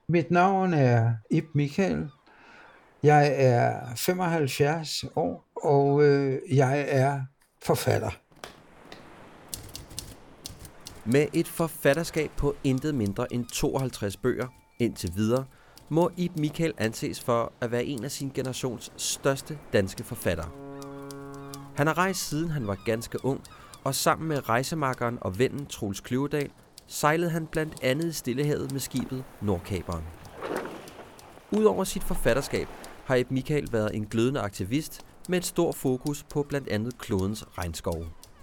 Mit navn er Ib Michael. Jeg er 75 år, og jeg er forfatter. Med et forfatterskab på intet mindre end 52 bøger indtil videre, må Ib Michael anses for at være en af sin generations største danske forfattere. Han har rejst siden han var ganske ung, og sammen med rejsemakkeren og vennen Troels Kløvedal sejlede han blandt andet i Stillehavet med skibet Nordkaperen. Udover sit forfatterskab har Ib Michael været en glødende aktivist med et stort fokus på blandt andet klodens regnskove.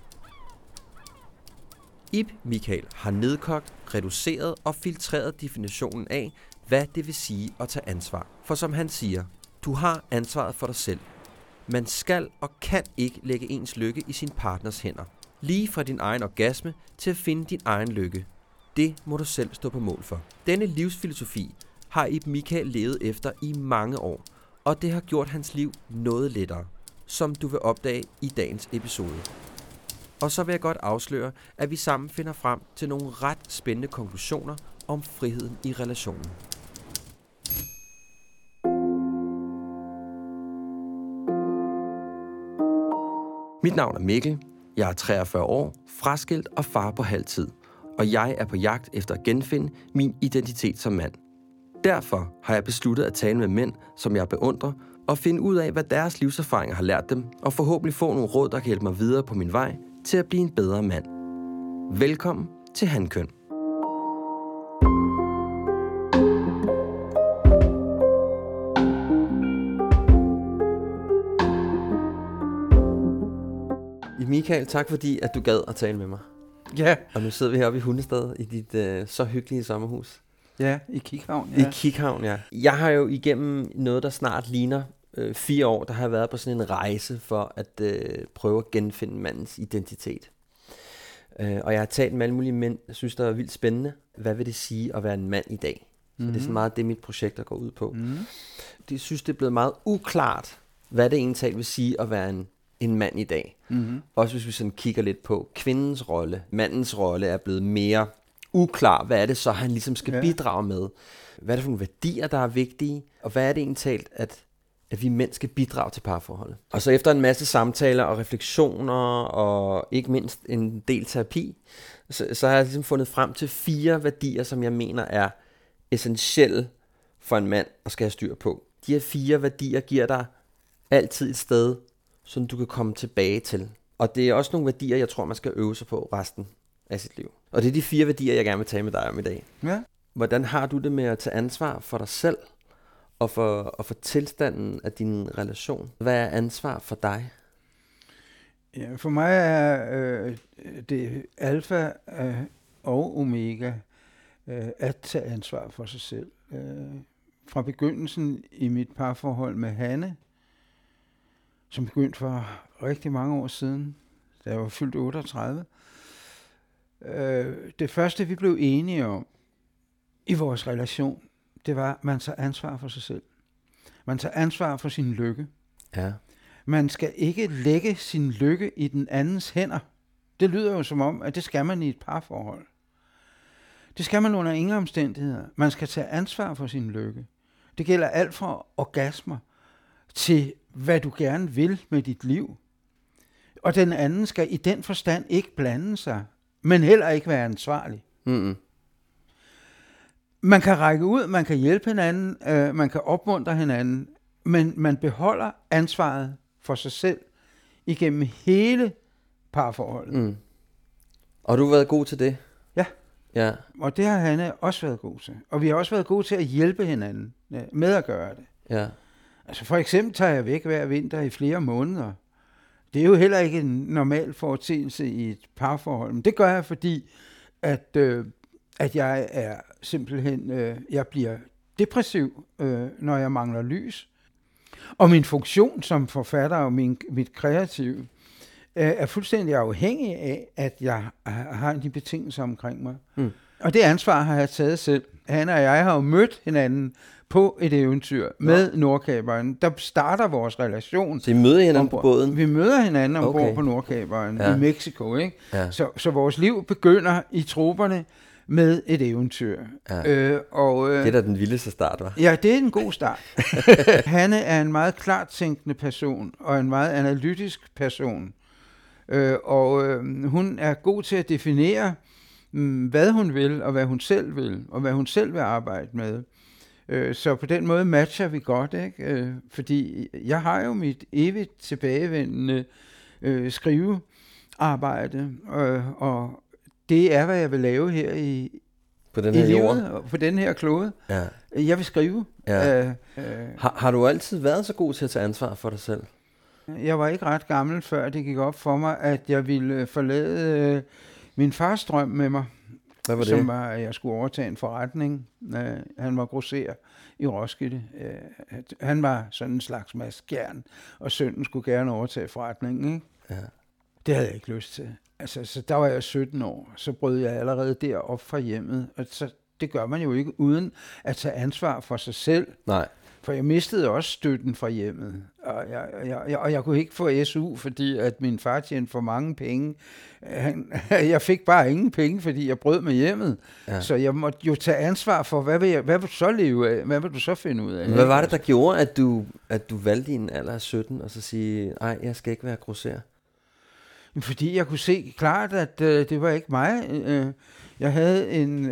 Ib Michael har nedkogt, reduceret og filtreret definitionen af, hvad det vil sige at tage ansvar. For som han siger, du har ansvaret for dig selv. Man skal og kan ikke lægge ens lykke i sin partners hænder. Lige fra din egen orgasme til at finde din egen lykke. Det må du selv stå på mål for. Denne livsfilosofi har Ib Michael levet efter i mange år, og det har gjort hans liv noget lettere, som du vil opdage i dagens episode. Og så vil jeg godt afsløre, at vi sammen finder frem til nogle ret spændende konklusioner om friheden i relationen. Mit navn er Mikkel, jeg er 43 år, fraskilt og far på halvtid, og jeg er på jagt efter at genfinde min identitet som mand. Derfor har jeg besluttet at tale med mænd, som jeg beundrer, og finde ud af, hvad deres livserfaringer har lært dem, og forhåbentlig få nogle råd, der kan hjælpe mig videre på min vej til at blive en bedre mand. Velkommen til Hankøn. Michael, tak fordi at du gad at tale med mig. Ja. Og nu sidder vi heroppe i Hundested i dit så hyggelige sommerhus. Ja, i Kikhavn. Ja. I Kikhavn, ja. Jeg har jo igennem noget, der snart ligner 4 år, der har jeg været på sådan en rejse for at prøve at genfinde mandens identitet. Og jeg har talt med alle mulige mænd, jeg synes, det er vildt spændende. Hvad vil det sige at være en mand i dag? Så det er sådan meget det, mit projekt går ud på. Jeg synes, det er blevet meget uklart, hvad det egentlig vil sige at være en mand i dag. Også hvis vi sådan kigger lidt på kvindens rolle. Mandens rolle er blevet mere uklar. Hvad er det så, han ligesom skal bidrage med? Hvad er det for nogle værdier, der er vigtige? Og hvad er det egentlig talt, at vi mænd skal bidrage til parforholdet? Og så efter en masse samtaler og refleksioner, og ikke mindst en del terapi, så har jeg ligesom fundet frem til 4 værdier, som jeg mener er essentielle for en mand at skal have styr på. De her 4 værdier giver dig altid et sted, som du kan komme tilbage til. Og det er også nogle værdier, jeg tror, man skal øve sig på resten af sit liv. Og det er de 4 værdier, jeg gerne vil tale med dig om i dag. Ja. Hvordan har du det med at tage ansvar for dig selv, og for tilstanden af din relation? Hvad er ansvar for dig? Ja, for mig er det alfa og omega at tage ansvar for sig selv. Fra begyndelsen i mit parforhold med Hanne, som begyndte for rigtig mange år siden, da jeg var fyldt 38. Det første, vi blev enige om i vores relation, det var, at man tager ansvar for sig selv. Man tager ansvar for sin lykke. Ja. Man skal ikke lægge sin lykke i den andens hænder. Det lyder jo som om, at det skal man i et parforhold. Det skal man under ingen omstændigheder. Man skal tage ansvar for sin lykke. Det gælder alt fra orgasmer til, hvad du gerne vil med dit liv. Og den anden skal i den forstand ikke blande sig, men heller ikke være ansvarlig. Man kan række ud, man kan hjælpe hinanden, man kan opmuntre hinanden, men man beholder ansvaret for sig selv igennem hele parforholdet. Og du har været god til det? Ja. Og det har Hanne også været god til. Og vi har også været gode til at hjælpe hinanden med at gøre det. Ja. Altså for eksempel tager jeg væk hver vinter i flere måneder. Det er jo heller ikke en normal foretagelse i et parforhold, men det gør jeg, fordi at jeg er simpelthen, jeg bliver depressiv, når jeg mangler lys. Og min funktion som forfatter og mit kreative er fuldstændig afhængig af, at jeg har de betingelser omkring mig. Og det ansvar har jeg taget selv. Han og jeg har jo mødt hinanden på et eventyr med Nordkaperen. Der starter vores relation. Så I møder hinanden på båden? Vi møder hinanden ombord på Nordkaperen i Mexico, ikke? Ja. Så vores liv begynder i troperne med et eventyr. Ja. Det er da den vildeste start, hva'? Ja, det er en god start. Hanne er en meget klart tænkende person, og en meget analytisk person. Hun er god til at definere, hvad hun vil, og hvad hun selv vil, og hvad hun selv vil arbejde med. Så på den måde matcher vi godt, ikke? Fordi jeg har jo mit evigt tilbagevendende skrivearbejde, og det er, hvad jeg vil lave her på den her jord, på den her klode. Ja. Jeg vil skrive. Ja. Har du altid været så god til at tage ansvar for dig selv? Jeg var ikke ret gammel, før det gik op for mig, at jeg ville forlade min fars drøm med mig. Hvad var det? Som var, at jeg skulle overtage en forretning. Han var grosserer i Roskilde. Han var sådan en slags maskjern, og sønnen skulle gerne overtage forretningen. Ikke? Ja. Det havde jeg ikke lyst til. Altså, så der var jeg 17 år, så brød jeg allerede derop fra hjemmet. Og så, det gør man jo ikke uden at tage ansvar for sig selv. Nej. For jeg mistede også støtten fra hjemmet, og jeg kunne ikke få SU, fordi at min far tjente for mange penge. Jeg fik bare ingen penge, fordi jeg brød med hjemmet. Ja. Så jeg måtte jo tage ansvar for, hvad vil du så leve af? Hvad vil du så finde ud af? Hvad var det, der gjorde, at du valgte i en alder af 17, og så sige, nej, jeg skal ikke være grosserer? Fordi jeg kunne se klart, at det var ikke mig. Jeg havde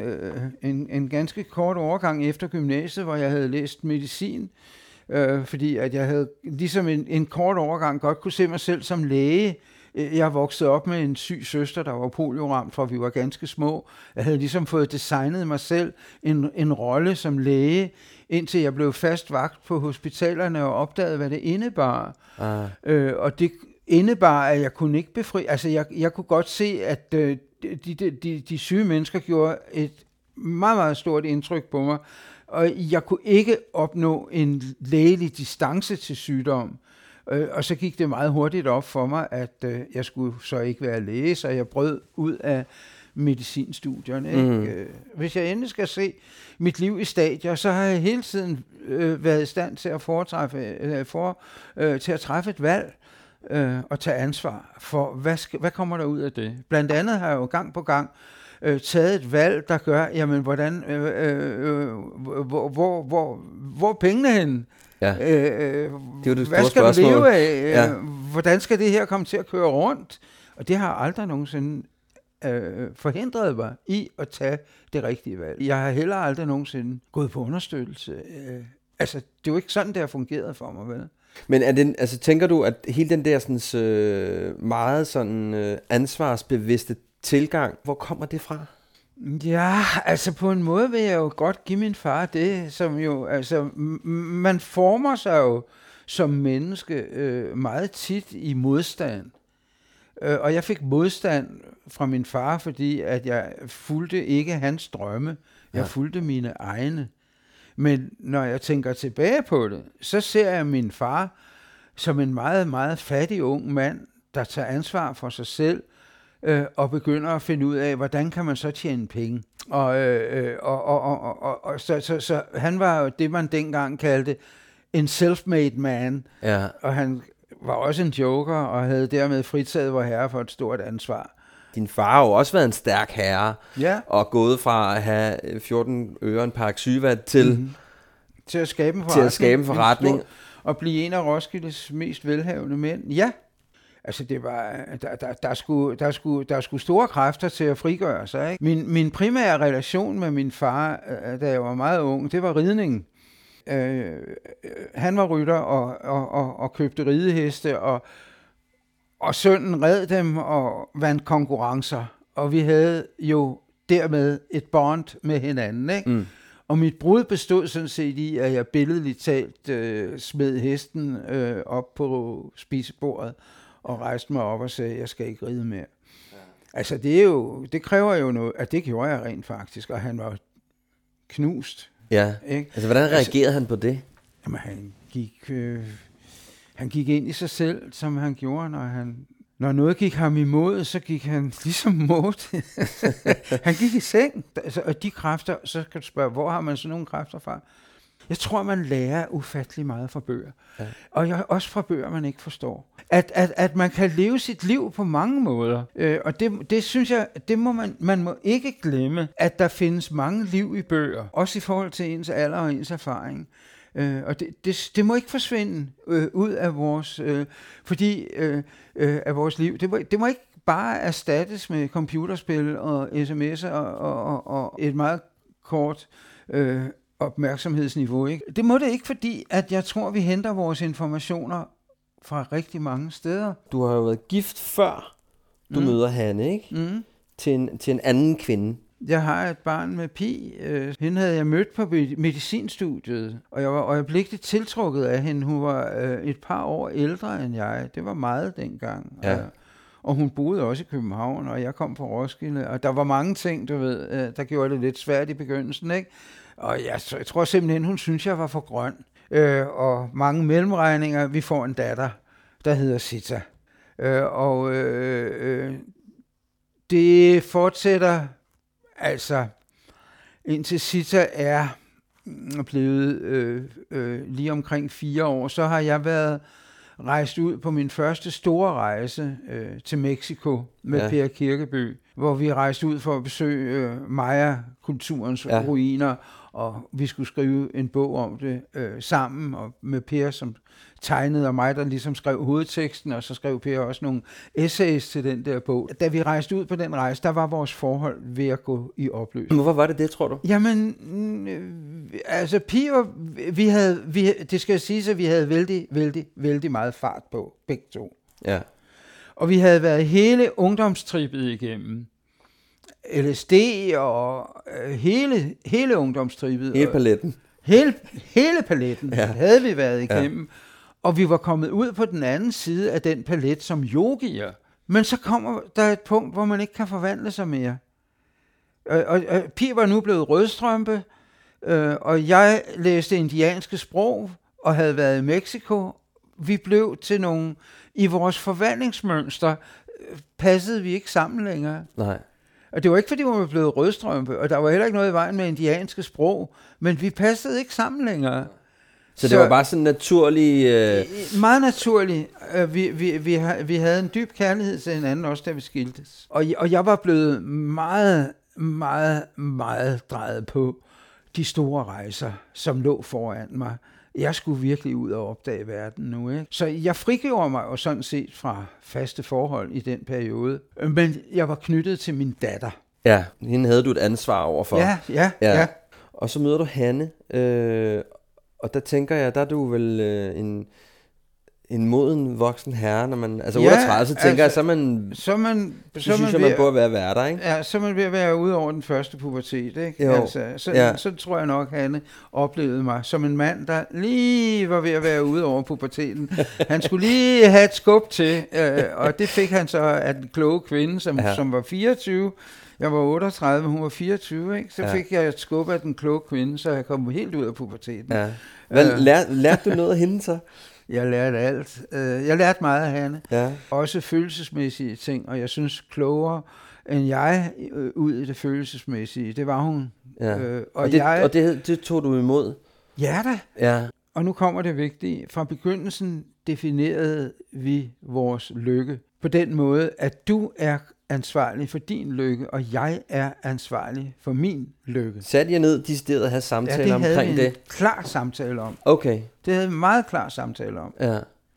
en ganske kort overgang efter gymnasiet, hvor jeg havde læst medicin, fordi at jeg havde ligesom en kort overgang godt kunne se mig selv som læge. Jeg voksede op med en syg søster, der var polioramt, fra vi var ganske små. Jeg havde ligesom fået designet mig selv en rolle som læge, indtil jeg blev fast vagt på hospitalerne og opdagede, hvad det indebar. Og det indebar, at jeg kunne ikke befri. Altså, jeg kunne godt se, at de syge mennesker gjorde et meget, meget stort indtryk på mig, og jeg kunne ikke opnå en lægelig distance til sygdom. Og så gik det meget hurtigt op for mig, at jeg skulle så ikke være læge, så jeg brød ud af medicinstudierne. Ikke? Hvis jeg endelig skal se mit liv i stadier, så har jeg hele tiden været i stand til at træffe et valg og tage ansvar for, hvad kommer der ud af det. Blandt andet har jeg jo gang på gang taget et valg, der gør, jamen, hvordan, hvor er pengene henne? Ja. Det er jo det hvad skal spørgsmål. du leve af? Hvordan skal det her komme til at køre rundt? Og det har aldrig nogensinde forhindret mig i at tage det rigtige valg. Jeg har heller aldrig nogensinde gået på understøttelse. Altså, det er jo ikke sådan, det har fungeret for mig, vel? Men er det, altså, tænker du, at hele den der sådan, meget sådan, ansvarsbevidste tilgang, hvor kommer det fra? Ja, altså på en måde vil jeg jo godt give min far det, som jo, altså, man former sig jo som menneske meget tit i modstand. Og jeg fik modstand fra min far, fordi at jeg fulgte ikke hans drømme, jeg fulgte mine egne. Men når jeg tænker tilbage på det, så ser jeg min far som en meget, meget fattig ung mand, der tager ansvar for sig selv, og begynder at finde ud af, hvordan kan man så tjene penge. Så han var jo det, man dengang kaldte en self-made man, og han var også en joker, og havde dermed fritaget vor herre for et stort ansvar. Din far har jo også været en stærk herre, og gået fra at have 14 øre en pakke sygevat til at skabe en forretning. Og blive en af Roskildes mest velhavende mænd. Ja, altså det var, der skulle store kræfter til at frigøre sig. Ikke? Min primære relation med min far, da jeg var meget ung, det var ridning. Han var rytter og købte rideheste, og sønnen red dem og vandt konkurrencer. Og vi havde jo dermed et bond med hinanden. Ikke? Og mit brud bestod sådan set i, at jeg billedligt talt smed hesten op på spisebordet og rejste mig op og sagde, jeg skal ikke ride mere. Ja. Altså det kræver jo noget, at det gjorde jeg rent faktisk, og han var knust. Ja, ikke? Altså hvordan reagerede han på det? Jamen han gik ind i sig selv, som han gjorde, når noget gik ham imod, så gik han ligesom mod. Han gik i seng, og de kræfter, så kan du spørge, hvor har man sådan nogle kræfter fra? Jeg tror, man lærer ufattelig meget fra bøger. Ja. Og også fra bøger, man ikke forstår. at man kan leve sit liv på mange måder. Og det synes jeg, det må man må ikke glemme, at der findes mange liv i bøger, også i forhold til ens alder og ens erfaring. Og det må ikke forsvinde ud af vores, af vores liv. Det må ikke bare erstattes med computerspil og sms'er og et meget kort opmærksomhedsniveau. Ikke? Det må det ikke, fordi at jeg tror, vi henter vores informationer fra rigtig mange steder. Du har jo været gift før du møder Hanne, ikke? Mm. Til en anden kvinde. Jeg har et barn med Pi. Hende havde jeg mødt på medicinstudiet, og jeg var øjeblikkeligt tiltrukket af hende. Hun var et par år ældre end jeg. Det var meget dengang. Ja. Og hun boede også i København, og jeg kom fra Roskilde. Og der var mange ting, du ved, der gjorde det lidt svært i begyndelsen, ikke? Og jeg tror simpelthen, hun synes, jeg var for grøn. Og mange mellemregninger. Vi får en datter, der hedder Sita. Det fortsætter altså indtil Sita er blevet lige omkring 4 år. Så har jeg været rejst ud på min første store rejse til Mexico med Per Kirkeby, hvor vi rejste ud for at besøge Maya-kulturens ruiner, og vi skulle skrive en bog om det sammen, og med Per som tegnede, og mig, der ligesom skrev hovedteksten, og så skrev Per også nogle essays til den der bog. Da vi rejste ud på den rejse, der var vores forhold ved at gå i opløsning. Hvorfor var det, tror du? Jamen, altså Pi og det skal jeg sige, at vi havde vældig meget fart på, begge to. Ja. Og vi havde været hele ungdomstrippet igennem. LSD og hele ungdomstrippet. Hele paletten. Hele paletten havde vi været igennem. Ja. Og vi var kommet ud på den anden side af den palet som yogier. Men så kommer der et punkt, hvor man ikke kan forvandle sig mere. Og Pi var nu blevet rødstrømpe, og jeg læste indianske sprog og havde været i Mexico. Vi blev til nogle... I vores forvandlingsmønster passede vi ikke sammen længere. Nej. Og det var ikke, fordi hun var blevet rødstrømpe, og der var heller ikke noget i vejen med indianske sprog, men vi passede ikke sammen længere. Så det var bare sådan naturlig... Meget naturligt. Vi havde en dyb kærlighed til hinanden, også da vi skiltes. Og jeg var blevet meget, meget, meget drejet på de store rejser, som lå foran mig. Jeg skulle virkelig ud og opdage verden nu, ikke? Så jeg frigjorde mig jo sådan set fra faste forhold i den periode. Men jeg var knyttet til min datter. Ja, hende havde du et ansvar overfor. Ja. Og så møder du Hanne, og der tænker jeg, der er du vel en moden voksen herre, når man... Altså 38, så tænker jeg, så man burde være der, ikke? Ja, så er man ved at være ude over den første pubertet, ikke? Jo. Altså, så tror jeg nok, Hanne oplevede mig som en mand, der lige var ved at være ude over puberteten. Han skulle lige have et skub til, og det fik han så af den kloge kvinde, som var 24. Jeg var 38, hun var 24, ikke? Så fik jeg et skub af den kloge kvinde, så jeg kom helt ud af puberteten. Ja. Lærte du noget af hende så? Jeg lærte alt. Jeg lærte meget af Hanne. Ja. Også følelsesmæssige ting, og jeg synes klogere end jeg ud i det følelsesmæssige. Det var hun. Ja. Og det tog du imod? Ja da. Ja. Og nu kommer det vigtige. Fra begyndelsen definerede vi vores lykke på den måde, at du er ansvarlig for din lykke, og jeg er ansvarlig for min lykke. Satte jeg ned de steder at have samtaler omkring det? Ja, det havde vi en klar samtale om. Okay. Det havde vi en meget klar samtale om. Ja.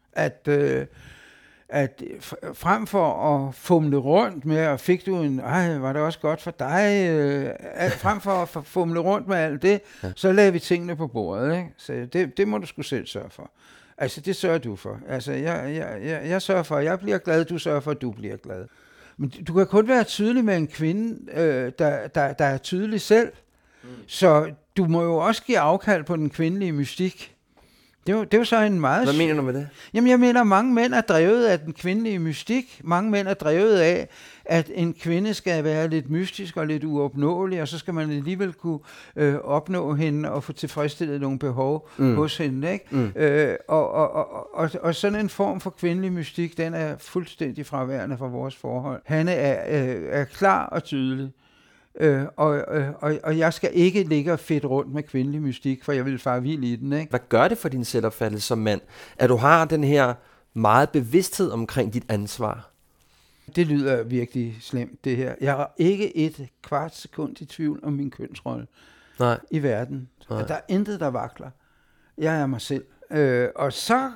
At frem for at fumle rundt med, og fik du var det også godt for dig, frem for at fumle rundt med alt det, så lagde vi tingene på bordet. Ikke? Så det må du sgu selv sørge for. Altså, det sørger du for. Altså, jeg sørger for, at jeg bliver glad, du sørger for, at du bliver glad. Men du kan kun være tydelig med en kvinde, der er tydelig selv. Så du må jo også give afkald på den kvindelige mystik. Det er jo så en meget... Hvad mener du med det? Jamen, jeg mener, mange mænd er drevet af den kvindelige mystik. Mange mænd er drevet af, at en kvinde skal være lidt mystisk og lidt uopnåelig, og så skal man alligevel kunne opnå hende og få tilfredsstillet nogle behov hos hende. Ikke? Og sådan en form for kvindelig mystik, den er fuldstændig fraværende fra vores forhold. Han er klar og tydelig. Og jeg skal ikke ligge og fedt rundt med kvindelig mystik, for jeg vil fare vild i den, ikke? Hvad gør det for din selvopfattelse som mand, at du har den her meget bevidsthed omkring dit ansvar. Det lyder virkelig slemt, det her. Jeg er ikke et kvart sekund i tvivl om min kønsrolle i verden. Der er intet, der vakler. Jeg er mig selv. Og så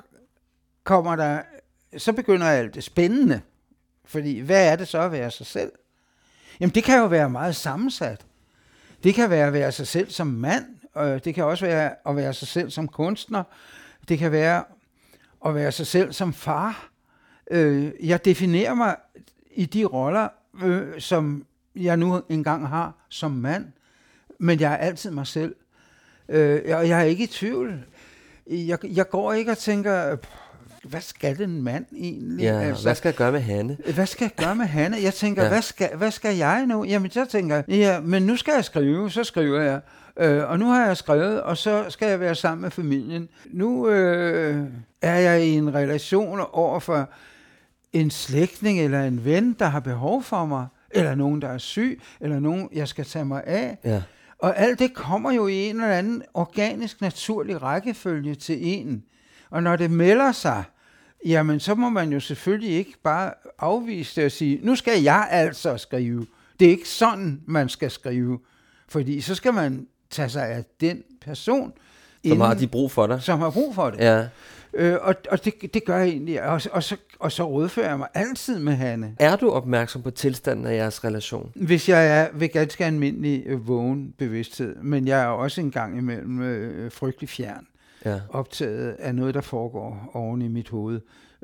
begynder alt det spændende. Fordi hvad er det så at være sig selv? Jamen det kan jo være meget sammensat. Det kan være at være sig selv som mand, og det kan også være at være sig selv som kunstner. Det kan være at være sig selv som far. Jeg definerer mig i de roller, som jeg nu engang har som mand, men jeg er altid mig selv. Og jeg er ikke i tvivl. Jeg går ikke og tænker, hvad skal den mand egentlig? Ja, altså, hvad skal jeg gøre med Hanne? Hvad skal jeg gøre med Hanne? Jeg tænker, hvad skal jeg nu? Jamen, så tænker jeg, men nu skal jeg skrive, så skriver jeg. Og nu har jeg skrevet, og så skal jeg være sammen med familien. Nu er jeg i en relation overfor en slægtning eller en ven, der har behov for mig, eller nogen, der er syg, eller nogen, jeg skal tage mig af. Ja. Og alt det kommer jo i en eller anden organisk, naturlig rækkefølge til en. Og når det melder sig, jamen så må man jo selvfølgelig ikke bare afvise det og sige, nu skal jeg altså skrive. Det er ikke sådan, man skal skrive. Fordi så skal man tage sig af den person, som har de brug for dig. Som har brug for det. Ja. Og det gør jeg egentlig. Og så rådfører jeg mig altid med Hanne. Er du opmærksom på tilstanden af jeres relation? Hvis jeg er ved ganske almindelig vågen bevidsthed, men jeg er også en gang imellem frygtelig fjern. Ja. Optaget af noget, der foregår oven i mit hoved.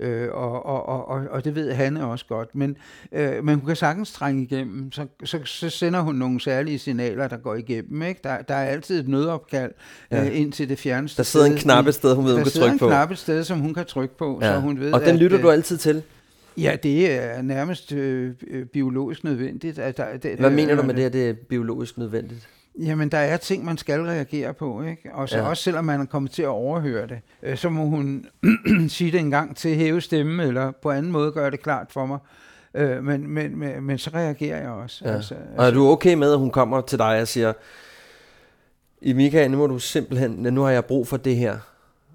Og det ved Hanne også godt. Men hun kan sagtens trænge igennem. Så sender hun nogle særlige signaler, der går igennem. Ikke? Der er altid et nødopkald ind til det fjerneste. Der sidder en knap et sted, hun ved, hun kan trykke på. Der sidder en knap et sted, som hun kan trykke på. Ja. Så hun ved, og den lytter du altid til? Ja, det er nærmest biologisk nødvendigt. Hvad mener du med det, at det er biologisk nødvendigt? Jamen, der er ting, man skal reagere på, ikke? Og så også selvom man er kommet til at overhøre det, så må hun sige det en gang til, hæve stemme, eller på anden måde gøre det klart for mig. Men så reagerer jeg også. Ja. Og er du okay med, at hun kommer til dig og siger, Michael, nu må du simpelthen, nu har jeg brug for det her.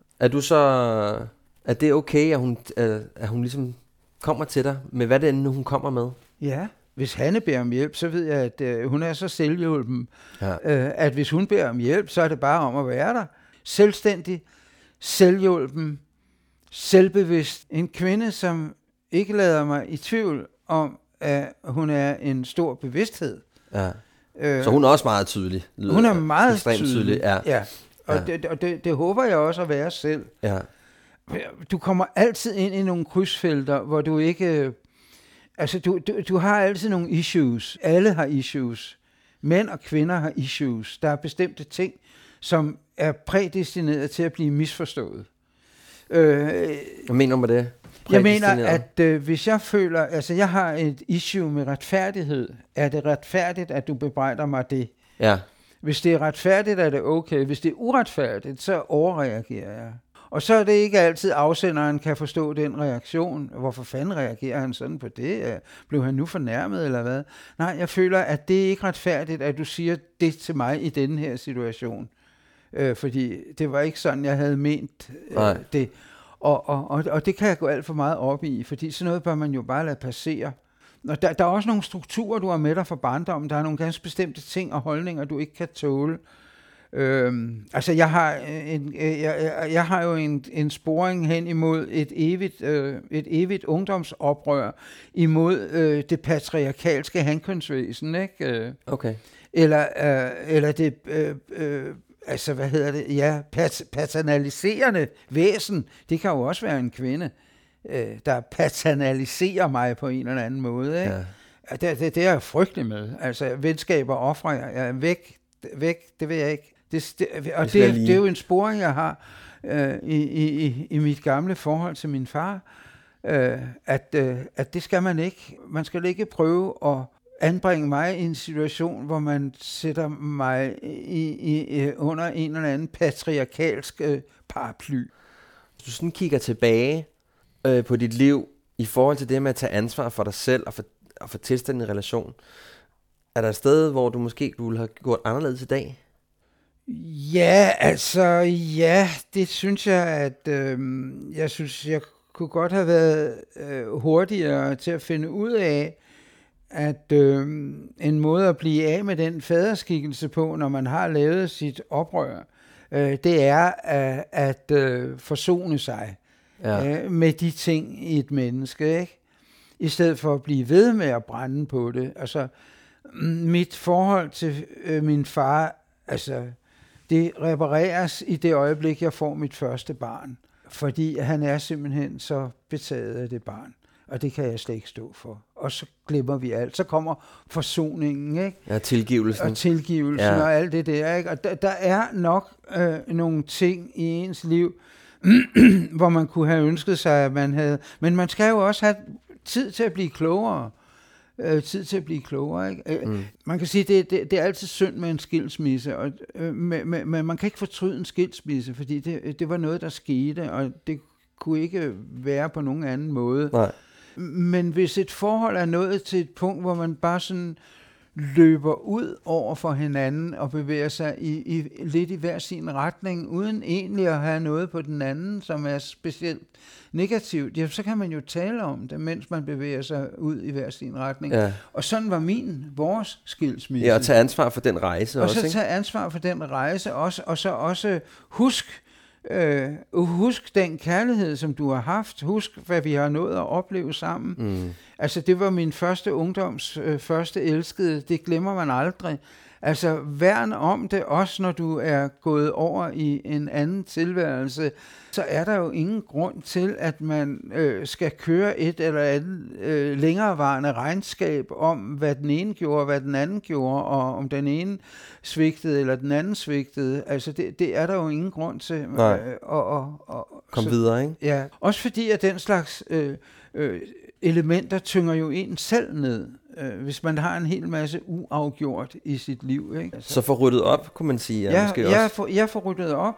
Er det okay, at hun ligesom kommer til dig med, hvad det end hun kommer med? Ja. Hvis Hanne beder om hjælp, så ved jeg, at hun er så selvhjulpen, at hvis hun beder om hjælp, så er det bare om at være der. Selvstændig, selvhjulpen, selvbevidst. En kvinde, som ikke lader mig i tvivl om, at hun er en stor bevidsthed. Ja. Så hun er også meget tydelig. Hun er meget tydelig. Ja. Og det håber jeg også at være selv. Ja. Du kommer altid ind i nogle krydsfelter, hvor du ikke... Altså, du har altid nogle issues. Alle har issues. Mænd og kvinder har issues. Der er bestemte ting, som er prædestineret til at blive misforstået. Hvad mener du med det? Jeg mener, at hvis jeg føler... Altså, jeg har et issue med retfærdighed. Er det retfærdigt, at du bebrejder mig det? Ja. Hvis det er retfærdigt, er det okay. Hvis det er uretfærdigt, så overreagerer jeg. Og så er det ikke altid, afsenderen kan forstå den reaktion. Hvorfor fanden reagerer han sådan på det? Blev han nu fornærmet, eller hvad? Nej, jeg føler, at det er ikke retfærdigt, at du siger det til mig i denne her situation. Fordi det var ikke sådan, jeg havde ment det. Og det kan jeg gå alt for meget op i, fordi sådan noget bør man jo bare lade passere. Og der er også nogle strukturer, du har med dig fra barndommen. Der er nogle ganske bestemte ting og holdninger, du ikke kan tåle. Altså jeg har jo en sporing hen imod et evigt ungdomsoprør imod det patriarkalske hankønsvæsen, ikke? Okay. Eller det altså hvad hedder det? Ja, paternaliserende væsen. Det kan jo også være en kvinde, der paternaliserer mig på en eller anden måde, ikke? Ja. Det er jeg frygtelig med. Altså venskaber offrer jeg væk, det vil jeg ikke. Det er jo en sporing, jeg har i mit gamle forhold til min far, at det skal man ikke. Man skal ikke prøve at anbringe mig i en situation, hvor man sætter mig under en eller anden patriarkalsk paraply. Hvis du sådan kigger tilbage på dit liv i forhold til det med at tage ansvar for dig selv og for tilstanden i relation, er der et sted, hvor du måske ville have gjort anderledes i dag? Ja, altså, ja, det synes jeg, at jeg synes, jeg kunne godt have været hurtigere til at finde ud af, at en måde at blive af med den faderskikkelse på, når man har lavet sit oprør, det er at forsone sig med de ting i et menneske, ikke? I stedet for at blive ved med at brænde på det. Altså, mit forhold til min far, altså, det repareres i det øjeblik, jeg får mit første barn. Fordi han er simpelthen så betaget af det barn. Og det kan jeg slet ikke stå for. Og så glemmer vi alt. Så kommer forsoningen, ikke? Ja, tilgivelsen. Og tilgivelsen og alt det der, ikke? Og der er nok nogle ting i ens liv, hvor man kunne have ønsket sig, at man havde... Men man skal jo også have tid til at blive klogere. Ikke? Man kan sige, det er altid synd med en skilsmisse, men man kan ikke fortryde en skilsmisse, fordi det var noget, der skete, og det kunne ikke være på nogen anden måde. Nej. Men hvis et forhold er nået til et punkt, hvor man bare sådan løber ud over for hinanden og bevæger sig lidt i hver sin retning, uden egentlig at have noget på den anden, som er specielt negativt, ja, så kan man jo tale om det, mens man bevæger sig ud i hver sin retning. Ja. Og sådan var vores skilsmisse. Ja, og tage ansvar for den rejse også. Og så tage ansvar for den rejse også, og så også husk den kærlighed, som du har haft. Husk, hvad vi har nået at opleve sammen. Altså, det var min første ungdoms første elskede. Det glemmer man aldrig. Altså, værn om det, også når du er gået over i en anden tilværelse, så er der jo ingen grund til, at man skal køre et eller andet længerevarende regnskab om, hvad den ene gjorde, hvad den anden gjorde, og om den ene svigtede eller den anden svigtede. Altså, det er der jo ingen grund til. Kom videre, ikke? Ja, også fordi, at den slags elementer tynger jo en selv ned, hvis man har en hel masse uafgjort i sit liv. Ikke? Altså, så få ryddet op, kunne man sige. Jeg får ryddet op.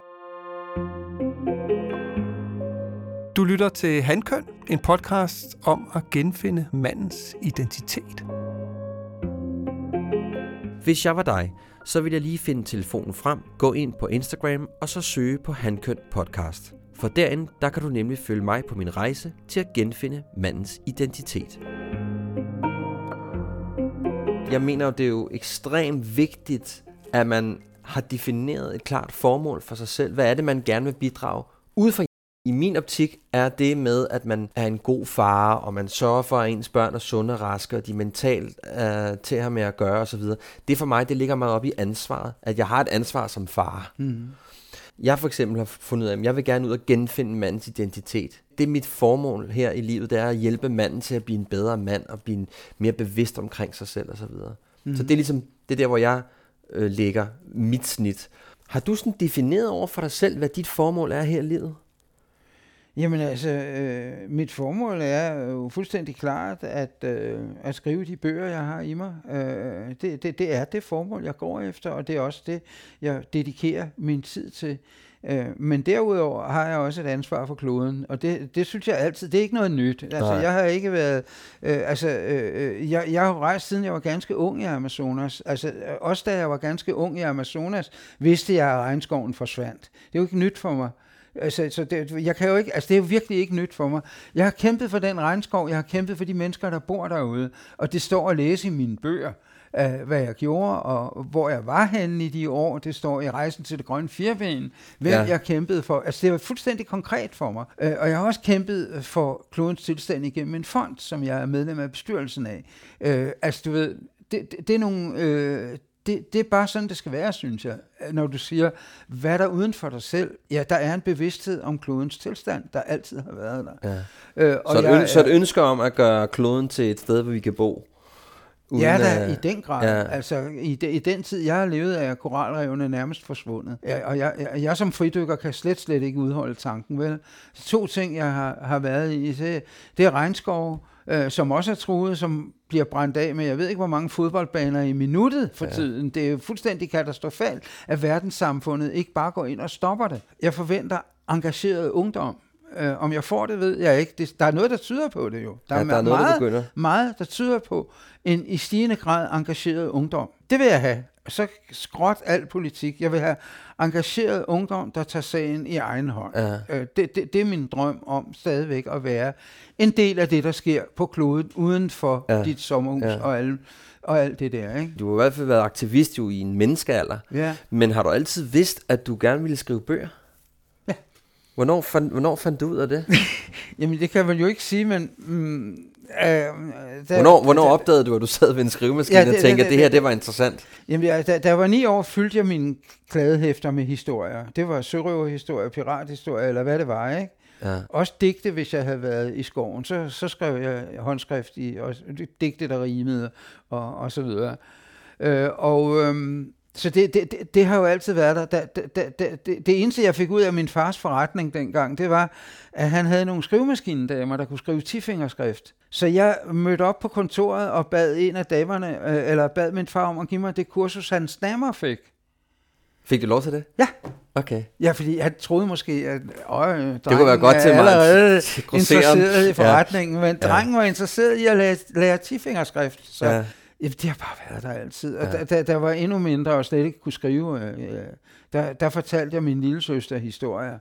Du lytter til Hankøn, en podcast om at genfinde mandens identitet. Hvis jeg var dig, så ville jeg lige finde telefonen frem, gå ind på Instagram og så søge på Hankøn Podcast. For derinde, der kan du nemlig følge mig på min rejse til at genfinde mandens identitet. Jeg mener jo, det er jo ekstremt vigtigt, at man har defineret et klart formål for sig selv. Hvad er det, man gerne vil bidrage ud fra? I min optik er det med, at man er en god far, og man sørger for, at ens børn er sunde og raske, og de mentalt er til at have med at gøre osv. Det for mig, det ligger meget op i ansvaret, at jeg har et ansvar som far. Jeg for eksempel har fundet ud af, at jeg vil gerne ud og genfinde mandens identitet. Det er mit formål her i livet, det er at hjælpe manden til at blive en bedre mand, og blive mere bevidst omkring sig selv osv. Så det er ligesom, det er der, hvor jeg lægger mit snit. Har du sådan defineret over for dig selv, hvad dit formål er her i livet? Jamen altså, mit formål er jo fuldstændig klart at skrive de bøger, jeg har i mig. Det er det formål, jeg går efter, og det er også det, jeg dedikerer min tid til. Men derudover har jeg også et ansvar for kloden, og det synes jeg altid, det er ikke noget nyt. Altså, jeg har ikke været, jeg har rejst siden jeg var ganske ung i Amazonas. Altså, også da jeg var ganske ung i Amazonas, vidste jeg, at regnskoven forsvandt. Det er jo ikke nyt for mig. Altså, jeg kan jo ikke, altså det er jo virkelig ikke nyt for mig. Jeg har kæmpet for den regnskov, jeg har kæmpet for de mennesker, der bor derude, og det står at læse i mine bøger, hvad jeg gjorde, og hvor jeg var henne i de år. Det står i Rejsen til det grønne firben, hvem jeg kæmpede for. Altså det var fuldstændig konkret for mig. Og jeg har også kæmpet for klodens tilstand igennem en fond, som jeg er medlem af bestyrelsen af. Altså du ved, det er nogle... Det er bare sådan, det skal være, synes jeg. Når du siger, hvad er der uden for dig selv? Ja, der er en bevidsthed om klodens tilstand, der altid har været der. Ja. Så et ønske om at gøre kloden til et sted, hvor vi kan bo? Ja, da, i den grad. Ja. Altså, i den tid, jeg har levet, er koralrevene nærmest forsvundet. Og jeg som fridykker kan slet ikke udholde tanken, vel? 2 ting, jeg har været i, det er regnskov, som også er truet, som bliver brændt af med, jeg ved ikke, hvor mange fodboldbaner i minuttet for tiden. Det er jo fuldstændig katastrofalt, at verdenssamfundet ikke bare går ind og stopper det. Jeg forventer engageret ungdom. Om jeg får det, ved jeg ikke. Der er noget, der tyder på det jo. Der er meget, der tyder på en i stigende grad engageret ungdom. Det vil jeg have. så skråt al politik. Jeg vil have engageret ungdom, der tager sagen i egen hånd. Ja. Det er min drøm om stadigvæk at være en del af det, der sker på kloden, uden for dit sommerhus og alt det der. Ikke? Du har i hvert fald været aktivist jo i en menneskealder. Ja. Men har du altid vidst, at du gerne ville skrive bøger? Ja. Hvornår fandt du ud af det? Jamen, det kan man jo ikke sige, men... Hvornår opdagede du, at du sad ved en skrivemaskine og tænkte, at det her det var interessant? Jamen, da jeg var 9 år, fyldte jeg mine kladehæfter med historier. Det var sørøverhistorier, pirathistorier, eller hvad det var, ikke? Ja. Også digte, hvis jeg havde været i skoven. Så skrev jeg håndskrift i, og digte, der rimede, og så videre. Så det har jo altid været der. Det eneste, jeg fik ud af min fars forretning dengang, det var, at han havde nogle skrivemaskindamer, der kunne skrive 10-fingerskrift. Så jeg mødte op på kontoret og bad en af damerne, eller bad min far om at give mig det kursus, hans damer fik. Fik du lov til det? Ja. Okay. Ja, fordi jeg troede måske, at det kunne være godt til mig. Allerede interesseret i forretningen, men drengen var interesseret i at lære 10-fingerskrift, så... Ja, det har bare været der altid. Og der var endnu mindre, og slet ikke kunne skrive. Der fortalte jeg min lille søster historier,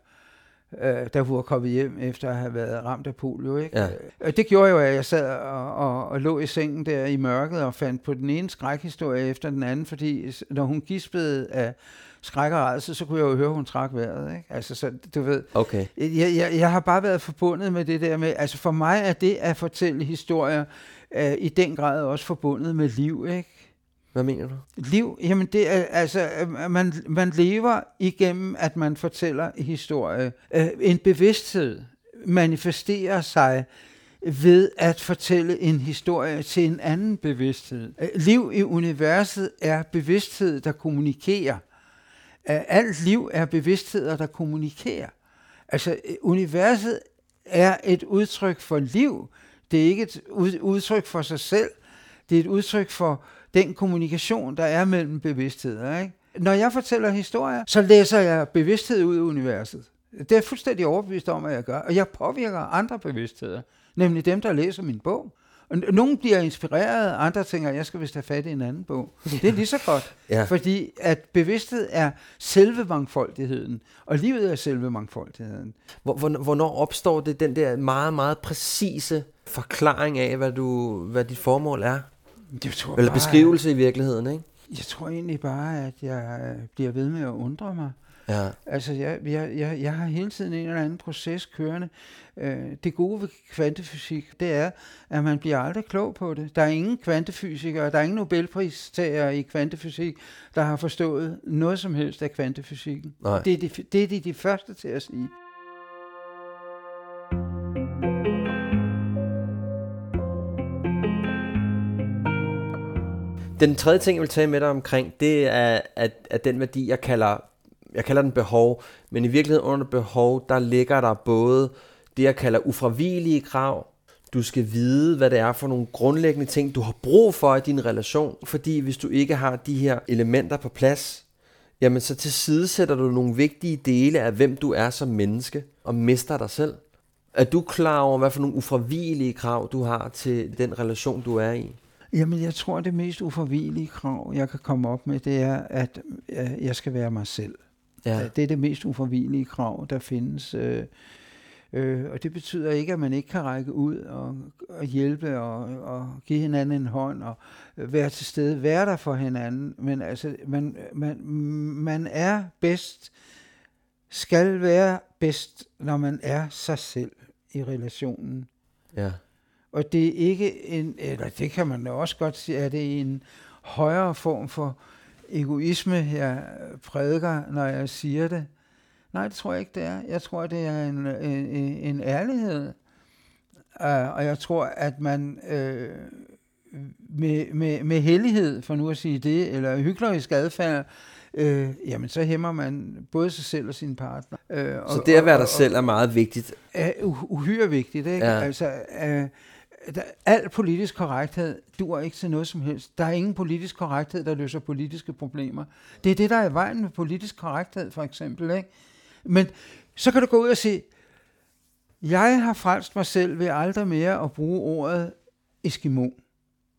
da hun var kommet hjem efter at have været ramt af polio. Ikke? Ja. Det gjorde jo, at jeg sad og lå i sengen der i mørket og fandt på den ene skrækhistorie efter den anden, fordi når hun gispede af skræk og rædsel, så kunne jeg jo høre, at hun trak vejret. Ikke? Altså, så du ved, okay. Jeg har bare været forbundet med det der med, altså for mig er det at fortælle historier i den grad også forbundet med liv, ikke? Hvad mener du? Liv, jamen det er, altså, man lever igennem, at man fortæller historie. En bevidsthed manifesterer sig ved at fortælle en historie til en anden bevidsthed. Liv i universet er bevidsthed, der kommunikerer. Alt liv er bevidstheder, der kommunikerer. Altså, universet er et udtryk for liv. Det er ikke et udtryk for sig selv. Det er et udtryk for den kommunikation, der er mellem bevidstheder. Ikke? Når jeg fortæller historier, så læser jeg bevidsthed ud af universet. Det er jeg fuldstændig overbevist om, at jeg gør. Og jeg påvirker andre bevidstheder, nemlig dem, der læser min bog. Og nogle bliver inspireret, andre tænker, at jeg skal vist have fat i en anden bog. Det er lige så godt, fordi at bevidsthed er selve mangfoldigheden, og livet er selve mangfoldigheden. Hvornår opstår det den der meget, meget præcise forklaring af, hvad dit formål er? Eller beskrivelse i virkeligheden, ikke? Jeg tror egentlig bare, at jeg bliver ved med at undre mig. Ja. Altså, jeg har hele tiden en eller anden proces kørende. Det gode ved kvantefysik, det er, at man bliver aldrig klog på det. Der er ingen kvantefysikere, der er ingen Nobelpristagere i kvantefysik, der har forstået noget som helst af kvantefysikken. Det er de første til at sige. Den tredje ting, jeg vil tage med dig omkring, det er at den værdi, jeg kalder den behov, men i virkeligheden under behov, der ligger der både det, jeg kalder ufravigelige krav. Du skal vide, hvad det er for nogle grundlæggende ting, du har brug for i din relation, fordi hvis du ikke har de her elementer på plads, jamen så tilsidesætter du nogle vigtige dele af, hvem du er som menneske, og mister dig selv. Er du klar over, hvad for nogle ufravigelige krav, du har til den relation, du er i? Jamen, jeg tror, det mest ufravigelige krav, jeg kan komme op med, det er, at jeg skal være mig selv. Ja. Det er det mest ufravigelige krav, der findes. Og det betyder ikke, at man ikke kan række ud og hjælpe og give hinanden en hånd og være til stede, være der for hinanden. Men altså, man er bedst, skal være bedst, når man er sig selv i relationen. Ja. Og det er ikke eller det kan man også godt sige, at det er en højere form for egoisme, jeg prædiker, når jeg siger det. Nej, det tror jeg ikke, det er. Jeg tror, det er en ærlighed. Og jeg tror, at man med hellighed, for nu at sige det, eller hyklerisk adfærd, jamen så hæmmer man både sig selv og sin partner. Så det at være dig selv er meget vigtigt? Uhyre vigtigt, ikke? Ja. Altså, al politisk korrekthed dur ikke til noget som helst. Der er ingen politisk korrekthed, der løser politiske problemer. Det er det, der er i vejen med politisk korrekthed, for eksempel, ikke? Men så kan du gå ud og sige, jeg har frelst mig selv ved aldrig mere at bruge ordet eskimo.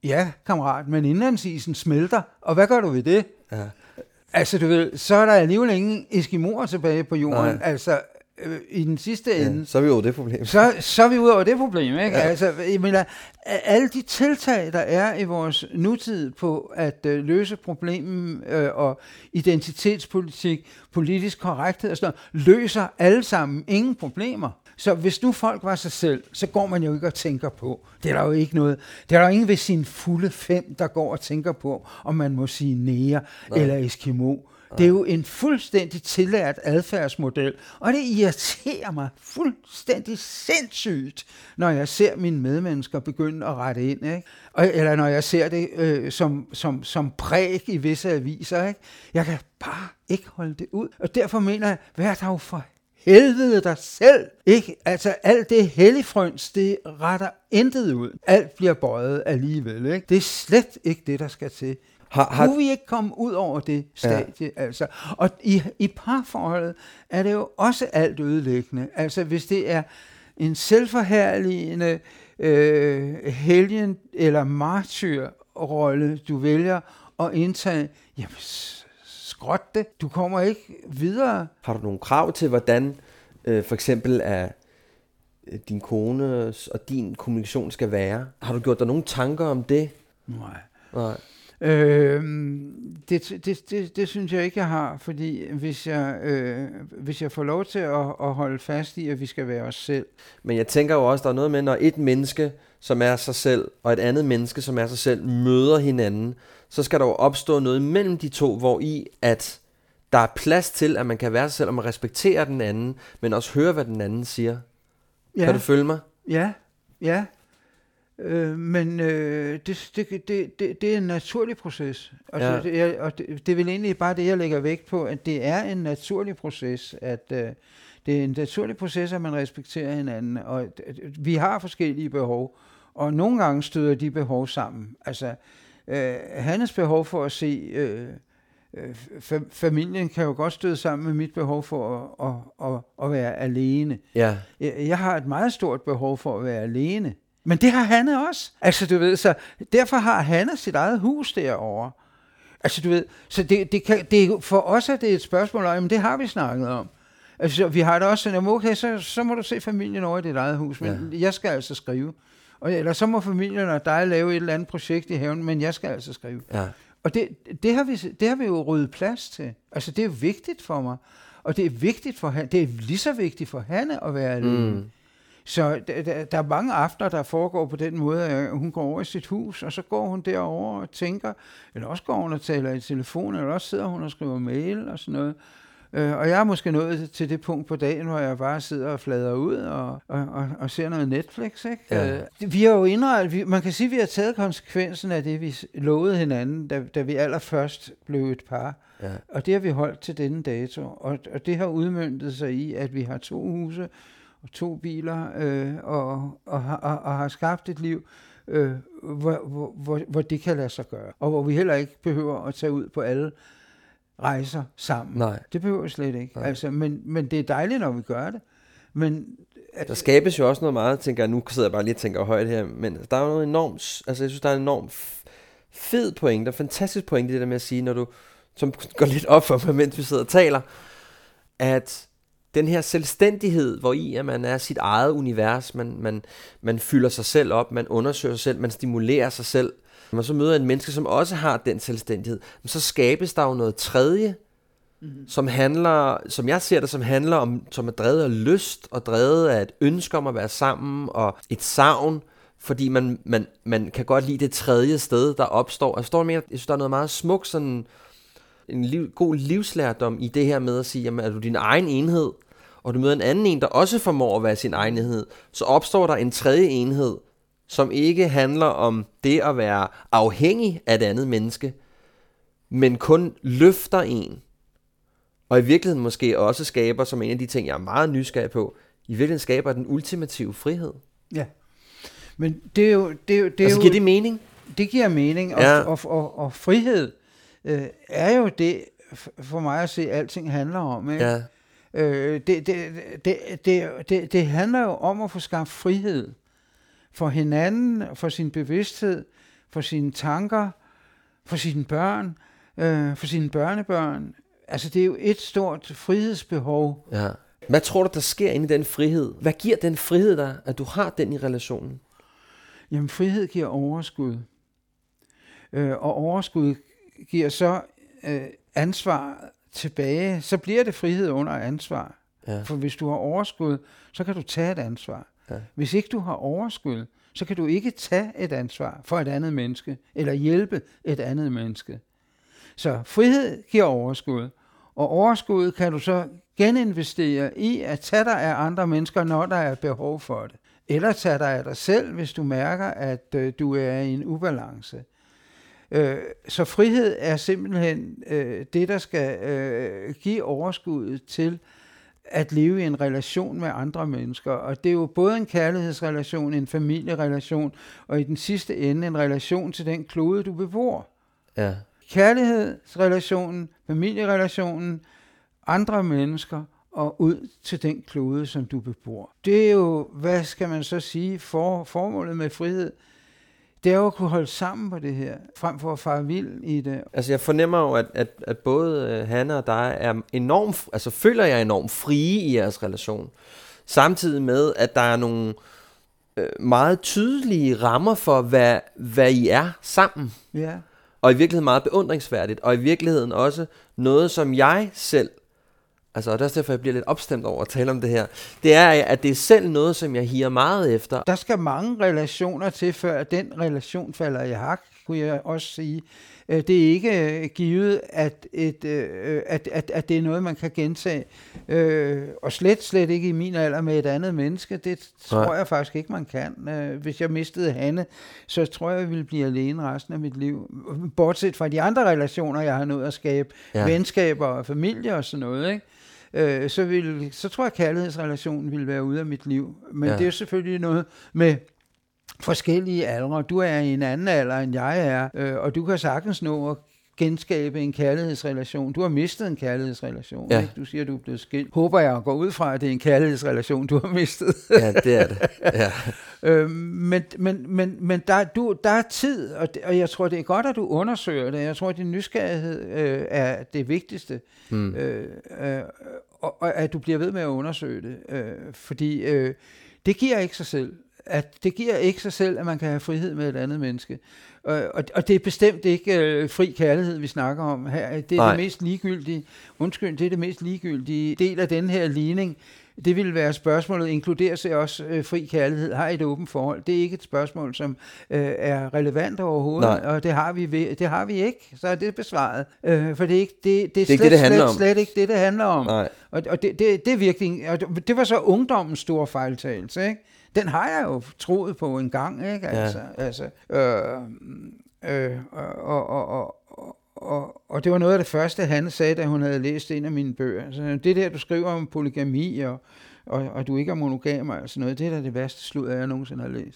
Ja, kammerat, men indlandsisen smelter, og hvad gør du ved det? Ja. Altså, du ved, så er der alligevel ingen eskimoer tilbage på jorden. Nej. Altså, i den sidste ende. Så er vi over det problem. Så er vi ud over det problem, ikke? Ja. Altså, jeg mener, alle de tiltag, der er i vores nutid på at løse problemen og identitetspolitik, politisk korrekthed og sådan noget, løser alle sammen ingen problemer. Så hvis nu folk var sig selv, så går man jo ikke og tænker på. Det er der jo ikke noget. Det er der jo ingen ved sin fulde 5, der går og tænker på, om man må sige nære eller eskimo. Det er jo en fuldstændig tillært adfærdsmodel, og det irriterer mig fuldstændig sindssygt, når jeg ser mine medmennesker begynde at rette ind, ikke? Eller når jeg ser det som præg i visse aviser. Ikke? Jeg kan bare ikke holde det ud, og derfor mener jeg, vær dog for helvede dig selv. Ikke? Altså alt det helligfrøns, det retter intet ud. Alt bliver bøjet alligevel. Ikke? Det er slet ikke det, der skal til. Kunne vi ikke komme ud over det stadie? Ja. Altså? Og i parforholdet er det jo også alt ødelæggende. Altså hvis det er en selvforherligende helgen eller martyrrolle, du vælger at indtage, jamen skråt det. Du kommer ikke videre. Har du nogle krav til, hvordan for eksempel er din kones og din kommunikation skal være? Har du gjort dig nogle tanker om det? Nej. Det synes jeg ikke, jeg har, fordi hvis jeg får lov til at holde fast i, at vi skal være os selv. Men jeg tænker jo også, der er noget med, når et menneske, som er sig selv, og et andet menneske, som er sig selv, møder hinanden, så skal der jo opstå noget mellem de to, hvor i at der er plads til, at man kan være sig selv, og man respekterer den anden, men også høre, hvad den anden siger. Ja. Kan du følge mig? Ja. Men det er en naturlig proces. Altså, det er vel egentlig bare det, jeg lægger vægt på, at det er en naturlig proces, at det er en naturlig proces, at man respekterer hinanden, og vi har forskellige behov, og nogle gange støder de behov sammen. Altså, Hannes behov for at se familien kan jo godt støde sammen med mit behov for at være alene. Ja. Jeg har et meget stort behov for at være alene. Men det har Hanne også. Altså, du ved, så derfor har Hanne sit eget hus derovre. Altså, du ved, så det for os er det et spørgsmål om, det har vi snakket om. Altså, vi har det også sådan, okay, så må du se familien over i dit eget hus, men jeg skal altså skrive. Eller så må familien og dig lave et eller andet projekt i haven, men jeg skal altså skrive. Ja. Og det har vi jo ryddet plads til. Altså, det er vigtigt for mig. Og det er vigtigt for Hanne. Det er lige så vigtigt for Hanne at være alene. Så der er mange aftener, der foregår på den måde, at hun går over i sit hus, og så går hun derover og tænker, eller også går hun og taler i telefon, eller også sidder hun og skriver mail og sådan noget. Og jeg er måske nået til det punkt på dagen, hvor jeg bare sidder og flader ud og ser noget Netflix. Ikke? Ja. Vi har jo indrettet, man kan sige, at vi har taget konsekvensen af det, vi lovede hinanden, da vi allerførst blev et par. Ja. Og det har vi holdt til denne dato. Og det har udmøntet sig i, at vi har 2 huse og 2 biler og har skabt et liv, hvor det kan lade sig gøre. Og hvor vi heller ikke behøver at tage ud på alle rejser sammen. Nej. Det behøver vi slet ikke. Altså, men det er dejligt, når vi gør det. Men der skabes jo også noget meget, tænker jeg, nu sidder jeg bare lige og tænker højt her, men der er jo noget enormt, altså jeg synes, der er en enormt fed pointe, og fantastisk pointe i det der med at sige, når du, som går lidt op for mig, mens vi sidder og taler, at den her selvstændighed, hvor i at man er sit eget univers, man fylder sig selv op, man undersøger sig selv, man stimulerer sig selv, og så møder en menneske, som også har den selvstændighed, men så skabes der jo noget tredje, som handler, som jeg ser det, som handler om, som er drevet af lyst, og drevet af et ønske om at være sammen, og et savn, fordi man kan godt lide det tredje sted, der opstår. Jeg synes, der er noget meget smukt, sådan en god livslærdom i det her med at sige, jamen er du din egen enhed, og du møder en anden en, der også formår at være sin egen enhed, så opstår der en tredje enhed, som ikke handler om det at være afhængig af et andet menneske, men kun løfter en. Og i virkeligheden måske også skaber, som en af de ting, jeg er meget nysgerrig på, i virkeligheden skaber den ultimative frihed. Ja, men det er jo... giver det mening? Det giver mening, og frihed er jo det, for mig at se, alting handler om. Ikke? Ja. Det handler jo om at få skabt frihed for hinanden, for sin bevidsthed, for sine tanker, for sine børn, for sine børnebørn. Altså, det er jo et stort frihedsbehov. Ja. Hvad tror du, der sker inde i den frihed? Hvad giver den frihed dig, at du har den i relationen? Jamen, frihed giver overskud. Og overskud giver så ansvar tilbage. Så bliver det frihed under ansvar. Ja. For hvis du har overskud, så kan du tage et ansvar. Ja. Hvis ikke du har overskud, så kan du ikke tage et ansvar for et andet menneske, eller hjælpe et andet menneske. Så frihed giver overskud, og overskud kan du så geninvestere i at tage dig af andre mennesker, når der er behov for det. Eller tage dig af dig selv, hvis du mærker, at du er i en ubalance. Så frihed er simpelthen det, der skal give overskuddet til at leve i en relation med andre mennesker. Og det er jo både en kærlighedsrelation, en familierelation, og i den sidste ende en relation til den klode, du bebor. Ja. Kærlighedsrelationen, familierelationen, andre mennesker og ud til den klode, som du bebor. Det er jo, hvad skal man så sige, formålet med frihed. Det er jo at kunne holde sammen på det her, frem for at fare vild i det. Altså jeg fornemmer jo, at både Hanne og dig er enormt, altså føler jeg enormt frie i jeres relation. Samtidig med, at der er nogle meget tydelige rammer for, hvad I er sammen. Ja. Og i virkeligheden meget beundringsværdigt, og i virkeligheden også noget, som jeg selv, altså og det er også derfor, jeg bliver lidt opstemt over at tale om det her, det er, at det er selv noget, som jeg higer meget efter. Der skal mange relationer til, før den relation falder i hak, kunne jeg også sige. Det er ikke givet, at det er noget, man kan gentage. Og slet ikke i min alder med et andet menneske. Det tror jeg faktisk ikke, man kan. Hvis jeg mistede Hanne, så tror jeg ville blive alene resten af mit liv. Bortset fra de andre relationer, jeg har nået at skabe. Ja. Venskaber og familie og sådan noget, ikke? Så tror jeg, at kærlighedsrelationen ville være ude af mit liv. Men det er jo selvfølgelig noget med forskellige aldre. Du er i en anden alder, end jeg er, og du kan sagtens nå at genskabe en kærlighedsrelation. Du har mistet en kærlighedsrelation. Ja. Ikke? Du siger, at du er blevet skilt. Håber jeg går ud fra, at det er en kærlighedsrelation, du har mistet. Ja, det er det. Ja. Men der er tid, og jeg tror, det er godt, at du undersøger det. Jeg tror, at din nysgerrighed er det vigtigste. Og at du bliver ved med at undersøge det. Fordi det giver ikke sig selv. Det giver ikke sig selv, at man kan have frihed med et andet menneske. Og det er bestemt ikke fri kærlighed, vi snakker om her. Det er det mest ligegyldige. Undskyld, det er det mest ligegyldige del af den her ligning. Det ville være spørgsmålet, inkluderer sig også fri kærlighed? Har I et åbent forhold? Det er ikke et spørgsmål, som er relevant overhovedet, og det har vi ikke. Så er det besvaret. For det er ikke slet ikke det, det handler om. Nej. Og det er virkelig, og det var så ungdommens store fejltagelse, ikke? Den har jeg jo troet på en gang, ikke? Og det var noget af det første, Hanne sagde, da hun havde læst en af mine bøger. Så det der, du skriver om polygami, og du ikke er monogam og sådan noget, det er da det værste sludder, jeg nogensinde har læst.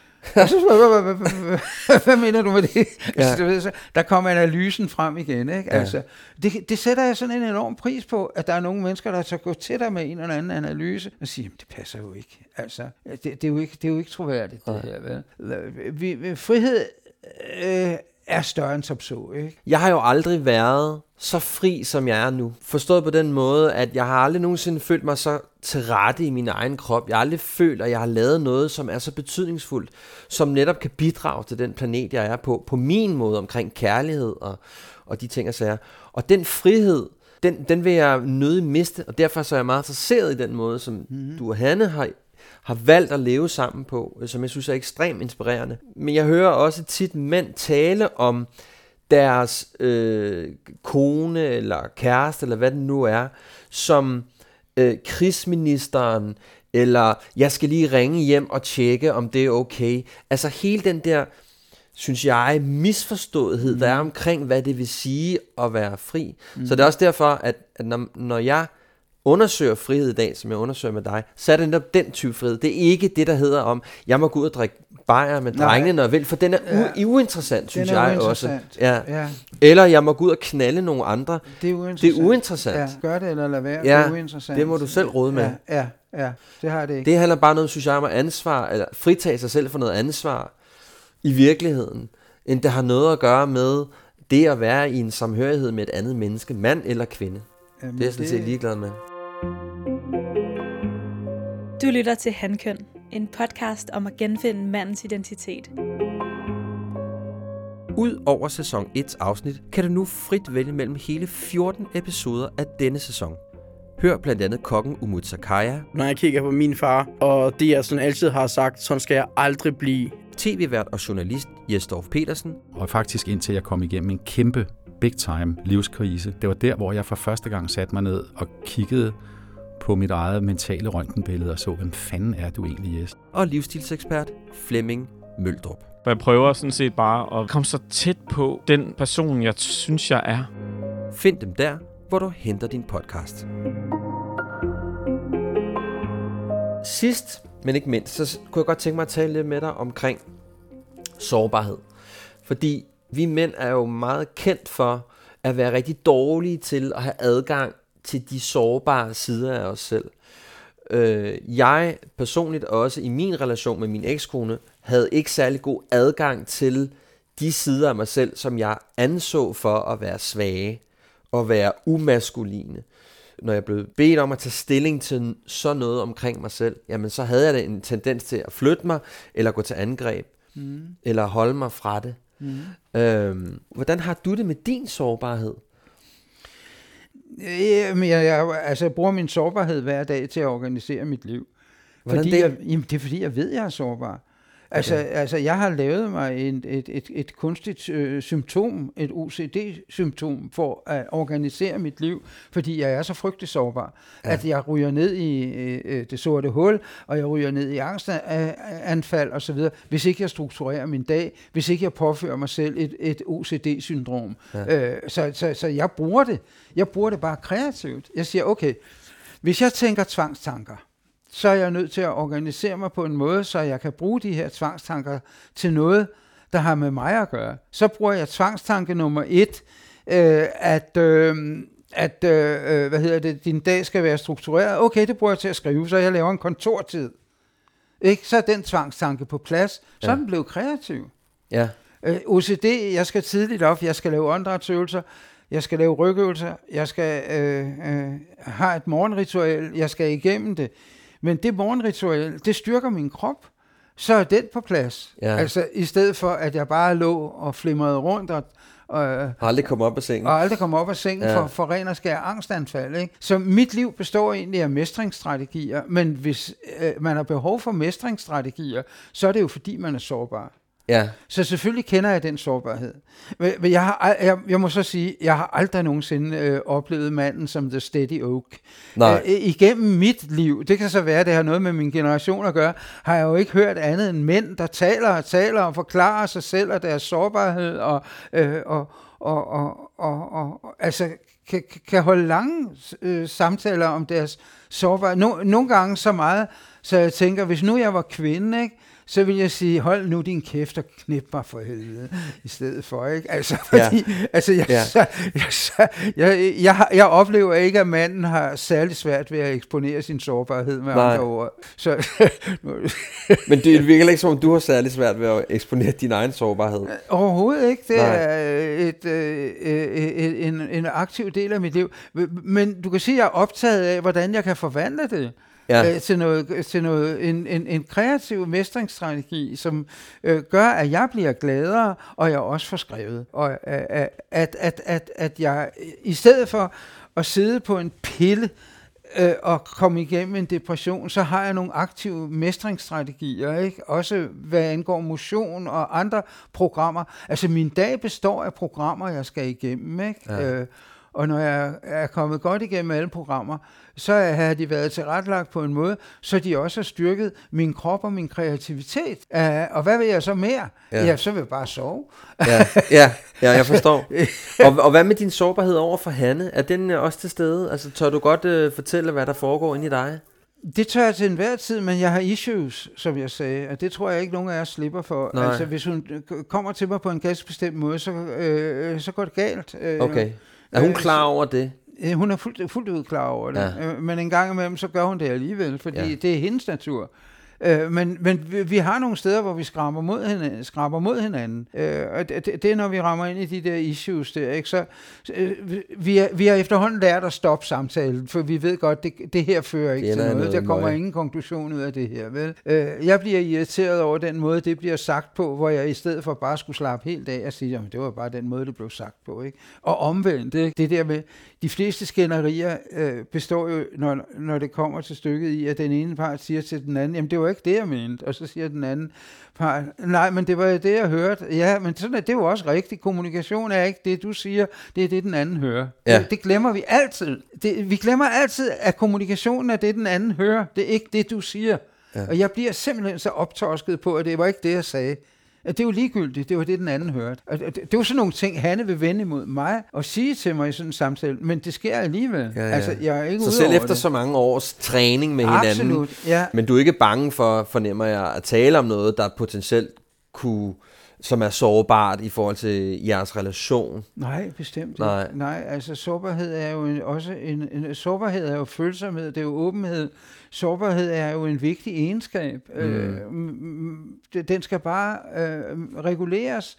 Hvad mener du med det? Ja. Der kommer analysen frem igen, ikke? Ja. Altså, det sætter jeg sådan en enorm pris på, at der er nogle mennesker, der så går til dig med en eller anden analyse og siger, det passer jo ikke. Altså, det er jo ikke troværdigt, det her. Vel? Frihed er større end som så, ikke? Jeg har jo aldrig været så fri, som jeg er nu. Forstået på den måde, at jeg har aldrig nogensinde følt mig så til rette i min egen krop. Jeg har aldrig følt, at jeg har lavet noget, som er så betydningsfuldt, som netop kan bidrage til den planet, jeg er på min måde omkring kærlighed og de ting og sager. Og den frihed, den vil jeg nødig miste, og derfor så er jeg meget interesseret i den måde, som du og Hanne har valgt at leve sammen på, som jeg synes er ekstremt inspirerende. Men jeg hører også tit mænd tale om deres kone eller kæreste, eller hvad det nu er, som krigsministeren, eller jeg skal lige ringe hjem og tjekke, om det er okay. Altså hele den der, synes jeg, misforståethed, der er omkring, hvad det vil sige at være fri. Så det er også derfor, at når jeg undersøger frihed i dag, som jeg undersøger med dig, så er det netop den type frihed. Det er ikke det, der hedder om, jeg må gå ud og drikke bajer med drengene, når jeg vil, for den er uinteressant, synes jeg også. Ja. Eller jeg må gå ud og knalde nogle andre. Det er uinteressant. Ja, gør det eller lad være, det er uinteressant. Det må du selv råde med. Ja, det har det ikke. Det handler bare noget, synes jeg, om at ansvar, eller fritage sig selv for noget ansvar i virkeligheden. end det har noget at gøre med det at være i en samhørighed med et andet menneske, mand eller kvinde. Jamen, det er jeg sådan set ligeglad med. Du lytter til Hankøn, en podcast om at genfinde mandens identitet. Ud over sæson 1's afsnit, kan du nu frit vælge mellem hele 14 episoder af denne sæson. Hør blandt andet kokken Umut Sakhaya. Når jeg kigger på min far, og det jeg sådan altid har sagt, sådan skal jeg aldrig blive. TV-vært og journalist Jesdorf Petersen. Og faktisk indtil jeg kom igennem en kæmpe big time livskrise. Det var der, hvor jeg for første gang satte mig ned og kiggede på mit eget mentale røntgenbillede og så, hvem fanden er du egentlig, Jes? Og livsstilsekspert Flemming Møldrup. Jeg prøver sådan set bare at komme så tæt på den person, jeg synes, jeg er. Find dem der, hvor du henter din podcast. Sidst, men ikke mindst, så kunne jeg godt tænke mig at tale lidt med dig omkring sårbarhed. Fordi vi mænd er jo meget kendt for at være rigtig dårlige til at have adgang til de sårbare sider af os selv. Jeg personligt også i min relation med min ekskone havde ikke særlig god adgang til de sider af mig selv, som jeg anså for at være svage og være umaskuline. Når jeg blev bedt om at tage stilling til sådan noget omkring mig selv, jamen så havde jeg en tendens til at flytte mig, eller gå til angreb, eller holde mig fra det. Hvordan har du det med din sårbarhed? Jeg bruger min sårbarhed hver dag til at organisere mit liv. Det er fordi, jeg ved, jeg er sårbar. Altså, jeg har lavet mig et kunstigt symptom, et OCD-symptom, for at organisere mit liv, fordi jeg er så frygtelig sårbar, at jeg ryger ned i det sorte hul, og jeg ryger ned i angstanfald osv., hvis ikke jeg strukturerer min dag, hvis ikke jeg påfører mig selv et OCD-syndrom. Så jeg bruger det. Jeg bruger det bare kreativt. Jeg siger, okay, hvis jeg tænker tvangstanker, så er jeg nødt til at organisere mig på en måde, så jeg kan bruge de her tvangstanker til noget, der har med mig at gøre. Så bruger jeg tvangstanke nummer 1, din dag skal være struktureret. Okay, det bruger jeg til at skrive, så jeg laver en kontortid. Ikke? Så er den tvangstanke på plads. Så er den blevet kreativ. Ja. OCD, jeg skal tidligt op, jeg skal lave åndedrætsøvelser, jeg skal lave rygøvelser, jeg skal have et morgenritual, jeg skal igennem det. Men det morgenritual, det styrker min krop, så er den på plads. Ja. Altså i stedet for, at jeg bare lå og flimrede rundt og aldrig kom op af sengen. Og aldrig kom op af sengen for ren og skær angstanfald. Ikke? Så mit liv består egentlig af mestringsstrategier, men hvis man har behov for mestringsstrategier, så er det jo fordi, man er sårbar. Ja. Så selvfølgelig kender jeg den sårbarhed. Men jeg må så sige, jeg har aldrig nogensinde oplevet manden som the steady oak. Igennem mit liv, det kan så være, det har noget med min generation at gøre, har jeg jo ikke hørt andet end mænd, der taler og forklarer sig selv og deres sårbarhed og altså kan holde lange samtaler om deres sårbarhed. Nogle gange så meget, så jeg tænker, hvis nu jeg var kvinde, ikke, så vil jeg sige, hold nu din kæft og knip mig for helvede, i stedet for, ikke? Altså, fordi, jeg oplever ikke, at manden har særlig svært ved at eksponere sin sårbarhed med andre ord. Så, men det virker ikke som om, du har særlig svært ved at eksponere din egen sårbarhed. Overhovedet ikke. Det er en aktiv del af mit liv. Men du kan sige, at jeg er optaget af, hvordan jeg kan forvandle det. Til noget en kreativ mestringsstrategi, som gør, at jeg bliver gladere, og jeg også får skrevet. Og at jeg i stedet for at sidde på en pille og komme igennem en depression, så har jeg nogle aktive mestringsstrategier, ikke? Også hvad angår motion og andre programmer. Altså min dag består af programmer, jeg skal igennem, ikke? Ja. Og når jeg er kommet godt igennem alle programmer, så har de været tilrettelagt på en måde, så de også har styrket min krop og min kreativitet. Og hvad vil jeg så mere? Ja, så vil jeg bare sove. Ja, jeg forstår. Og hvad med din sårbarhed over for Hanne? Er den også til stede? Altså, tør du godt fortælle, hvad der foregår inde i dig? Det tør jeg til enhver tid, men jeg har issues, som jeg sagde, og det tror jeg ikke, nogen af jer slipper for. Nej. Altså, hvis hun kommer til mig på en ganske bestemt måde, så går det galt. Okay. Er hun klar over det? Hun er fuldt ud klar over det, men en gang imellem, så gør hun det alligevel, fordi det er hendes natur. Men vi har nogle steder, hvor vi skraber mod hinanden. Og det er, når vi rammer ind i de der issues der. Ikke? Så vi har efterhånden lært at stoppe samtalen, for vi ved godt, det her fører ikke til noget. Der kommer ingen konklusion ud af det her. Vel? Jeg bliver irriteret over den måde, det bliver sagt på, hvor jeg i stedet for bare skulle slappe helt af og sige, jamen, det var bare den måde, det blev sagt på. Ikke? Og omvendt, det der med, de fleste skænderier består jo, når det kommer til stykket i, at den ene part siger til den anden, jamen det var ikke det, jeg mente. Og så siger den anden part, nej, men det var det, jeg hørte. Ja, men sådan det er jo også rigtigt. Kommunikation er ikke det, du siger, det er det, den anden hører. Ja. Det glemmer vi altid. Vi glemmer altid, at kommunikationen er det, den anden hører. Det er ikke det, du siger. Ja. Og jeg bliver simpelthen så optorsket på, at det var ikke det, jeg sagde. At det var ligegyldigt, det var det, den anden hørte. Og det var sådan nogle ting, Hanne vil vende imod mig og sige til mig i sådan en samtale, men det sker alligevel. Ja. Altså, jeg er ikke så selv efter det. Så mange års træning med hinanden, absolut, ja. Men du er ikke bange for, fornemmer jeg, at tale om noget, der potentielt som er sårbart i forhold til jeres relation? Nej, bestemt ikke. Nej, altså sårbarhed er jo også sårbarhed er jo følsomhed, det er jo åbenhed. Sårbarhed er jo en vigtig egenskab. Den skal bare reguleres,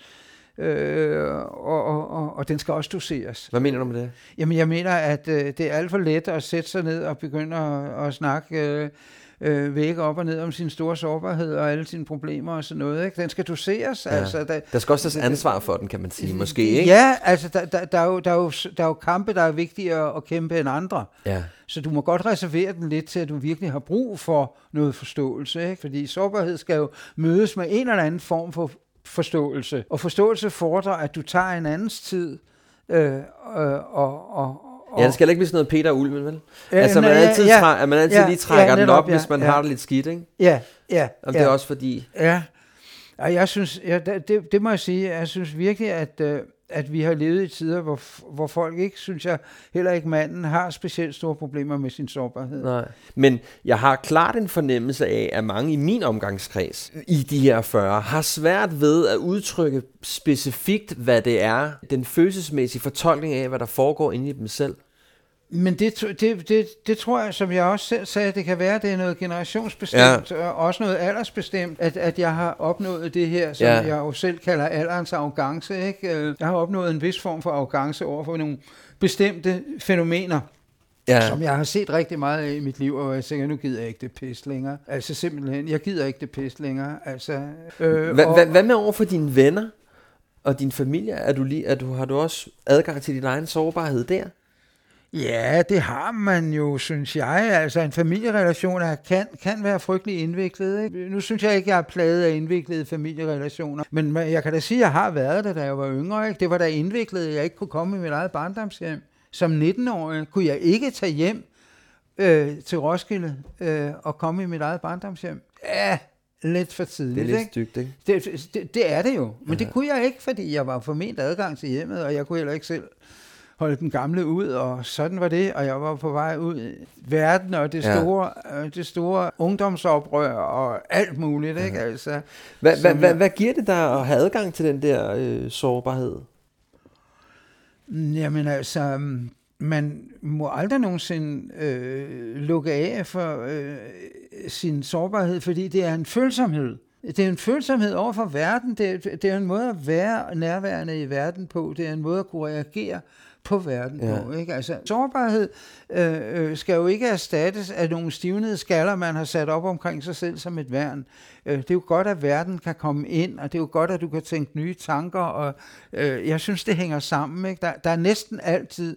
og den skal også doseres. Hvad mener du med det? Jamen, jeg mener, at det er alt for let at sætte sig ned og begynde at snakke væk op og ned om sin store sårbarhed og alle sine problemer og sådan noget. Ikke? Den skal doseres. Ja. Altså, der skal også tages ansvar for den, kan man sige. Måske, ikke? Ja, altså der er jo kampe, der er vigtigere at kæmpe end andre. Ja. Så du må godt reservere den lidt til, at du virkelig har brug for noget forståelse. Ikke? Fordi sårbarhed skal jo mødes med en eller anden form for forståelse. Og forståelse fordrer, at du tager en andens tid Ja, det skal ikke blive sådan noget Peter og Ulven, vel? Altså, man altid lige trækker den op, hvis man har det lidt skidt, ikke? Ja. Og det er også fordi... Ja, og jeg synes, det må jeg sige, jeg synes virkelig, at vi har levet i tider, hvor folk ikke, synes jeg, heller ikke manden, har specielt store problemer med sin sårbarhed. Nej, men jeg har klart en fornemmelse af, at mange i min omgangskreds, i de her 40, har svært ved at udtrykke specifikt, hvad det er, den følelsesmæssige fortolkning af, hvad der foregår inde i dem selv. Men det tror jeg, som jeg også selv sagde, det kan være, det er noget generationsbestemt, og også noget aldersbestemt, at jeg har opnået det her, som jeg jo selv kalder alderens arrogance. Ikke? Jeg har opnået en vis form for arrogance over for nogle bestemte fænomener, som jeg har set rigtig meget af i mit liv, og jeg tænker, nu gider jeg ikke det pis længere. Altså simpelthen, jeg gider ikke det pis længere. Altså, hvad med over for dine venner og din familie? Har du også adgang til din egen sårbarhed der? Ja, det har man jo, synes jeg. Altså en familierelation kan være frygtelig indviklet. Ikke? Nu synes jeg ikke, jeg er plaget af indviklede familierelationer. Men jeg kan da sige, at jeg har været det, da jeg var yngre. Ikke? Det var da indviklet, at jeg ikke kunne komme i mit eget barndomshjem. Som 19-årig kunne jeg ikke tage hjem til Roskilde og komme i mit eget barndomshjem. Ja, lidt for tidligt. Det er lidt stygt, ikke? Det er det jo. Men det kunne jeg ikke, fordi jeg var forment adgang til hjemmet, og jeg kunne heller ikke selv holde den gamle ud, og sådan var det, og jeg var på vej ud i verden, og det store ungdomsoprør, og alt muligt, ikke? Altså, hvad giver det dig at have adgang til den der sårbarhed? Jamen altså, man må aldrig nogensinde lukke af for sin sårbarhed, fordi det er en følsomhed. Det er en følsomhed over for verden, det er en måde at være nærværende i verden på, det er en måde at kunne reagere på verden på. Ikke? Altså, sårbarhed skal jo ikke erstattes af nogle stivnede skaller, man har sat op omkring sig selv som et værn. Det er jo godt, at verden kan komme ind, og det er jo godt, at du kan tænke nye tanker, og jeg synes, det hænger sammen. Ikke? Der er næsten altid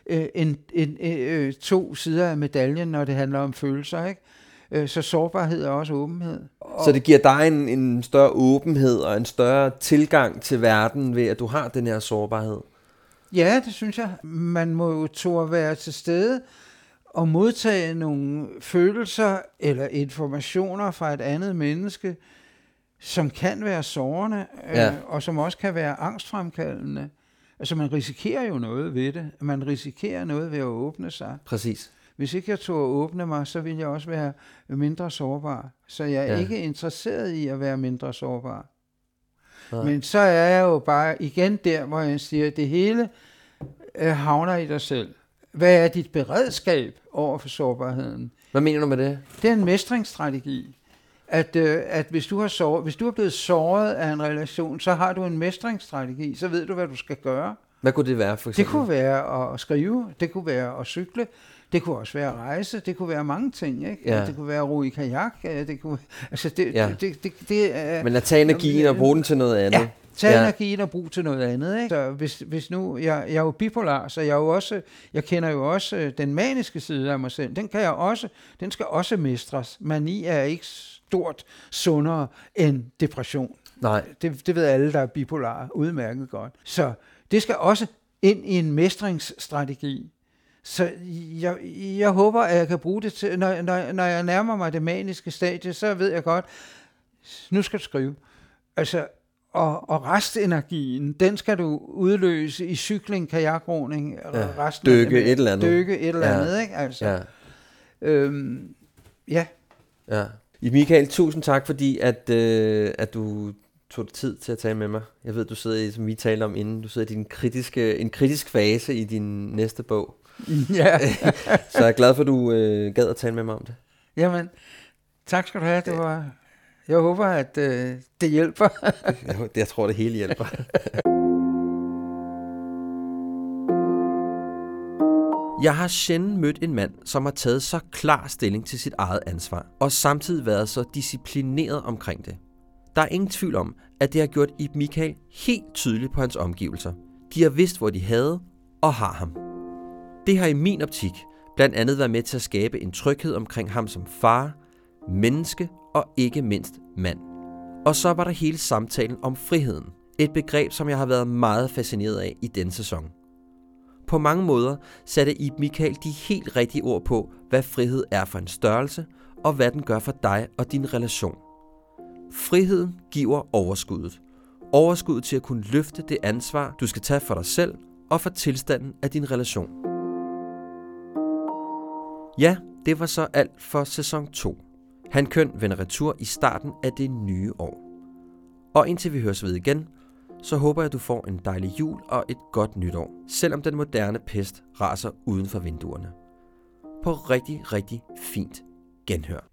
to sider af medaljen, når det handler om følelser, ikke? Så sårbarhed er også åbenhed. Så det giver dig en større åbenhed og en større tilgang til verden ved, at du har den her sårbarhed? Ja, det synes jeg. Man må jo turde være til stede og modtage nogle følelser eller informationer fra et andet menneske, som kan være sårende, og som også kan være angstfremkaldende. Altså man risikerer jo noget ved det. Man risikerer noget ved at åbne sig. Præcis. Hvis ikke jeg turde åbne mig, så vil jeg også være mindre sårbar. Så jeg er ikke interesseret i at være mindre sårbar. Nej. Men så er jeg jo bare igen der, hvor jeg siger, at det hele havner i dig selv. Hvad er dit beredskab over for sårbarheden? Hvad mener du med det? Det er en mestringsstrategi. at hvis du er blevet såret af en relation, så har du en mestringsstrategi, så ved du, hvad du skal gøre. Hvad kunne det være, for eksempel? Det kunne være at skrive, det kunne være at cykle, det kunne også være at rejse, det kunne være mange ting, ikke? Ja. Det kunne være at ro i kajak, det kunne, altså det, Ja. det er... Men at tage energien og bruge den til noget andet. Ja, tage energien og bruge til noget andet, ikke? Så hvis nu, jeg er jo bipolar, så jeg kender jo også den maniske side af mig selv, den skal også mestres. Mani er ikke stort sundere end depression. Nej. Det ved alle, der er bipolar udmærket godt. Så det skal også ind i en mestringsstrategi. Så jeg håber, at jeg kan bruge det til, når jeg nærmer mig det maniske stadie, så ved jeg godt, nu skal du skrive. Altså, og restenergien, den skal du udløse i cykling, kajakroning, Dykke et eller andet, ikke? Altså, ja. Ja. Michael, tusind tak, fordi at du tog dig tid til at tale med mig. Jeg ved, du sidder i, som vi talte om inden, du sidder i en kritisk fase i din næste bog. Ja. Så jeg er glad for, at du gad at tale med mig om det. Jamen, tak skal du have. Jeg håber, at det hjælper. Jeg tror, det hele hjælper. Jeg har sjældent mødt en mand, som har taget så klar stilling til sit eget ansvar, og samtidig været så disciplineret omkring det. Der er ingen tvivl om, at det har gjort Ib Michael helt tydeligt på hans omgivelser. De har vidst, hvor de havde og har ham. Det har i min optik blandt andet været med til at skabe en tryghed omkring ham som far, menneske og ikke mindst mand. Og så var der hele samtalen om friheden. Et begreb, som jeg har været meget fascineret af i denne sæson. På mange måder satte Ib Michael de helt rigtige ord på, hvad frihed er for en størrelse, og hvad den gør for dig og din relation. Friheden giver overskuddet. Overskuddet til at kunne løfte det ansvar, du skal tage for dig selv og for tilstanden af din relation. Ja, det var så alt for sæson 2. Hankøn vender retur i starten af det nye år. Og indtil vi høres ved igen, så håber jeg, at du får en dejlig jul og et godt nytår, selvom den moderne pest raser uden for vinduerne. På rigtig, rigtig fint genhør.